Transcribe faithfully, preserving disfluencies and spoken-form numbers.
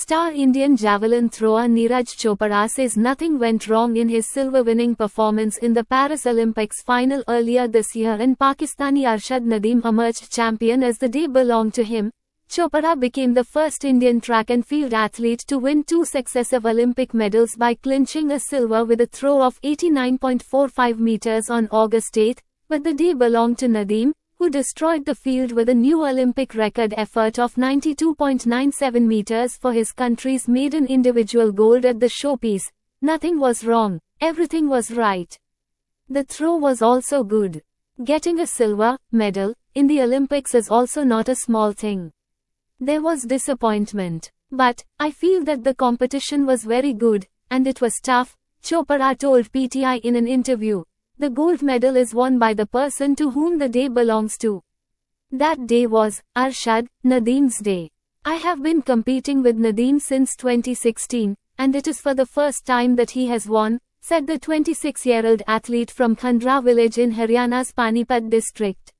Star Indian javelin thrower Neeraj Chopra says nothing went wrong in his silver-winning performance in the Paris Olympics final earlier this year, and Pakistani Arshad Nadeem emerged champion as the day belonged to him. Chopra became the first Indian track and field athlete to win two successive Olympic medals by clinching a silver with a throw of eighty-nine point four five meters on August eighth, but the day belonged to Nadeem, who destroyed the field with a new Olympic record effort of ninety-two point nine seven meters for his country's maiden individual gold at the showpiece. Nothing was wrong, everything was right. The throw was also good. Getting a silver medal in the Olympics is also not a small thing. There was disappointment, but I feel that the competition was very good, and it was tough, Chopra told P T I in an interview. The gold medal is won by the person to whom the day belongs to. That day was Arshad Nadeem's day. I have been competing with Nadeem since twenty sixteen, and it is for the first time that he has won, said the twenty-six-year-old athlete from Khandra village in Haryana's Panipat district.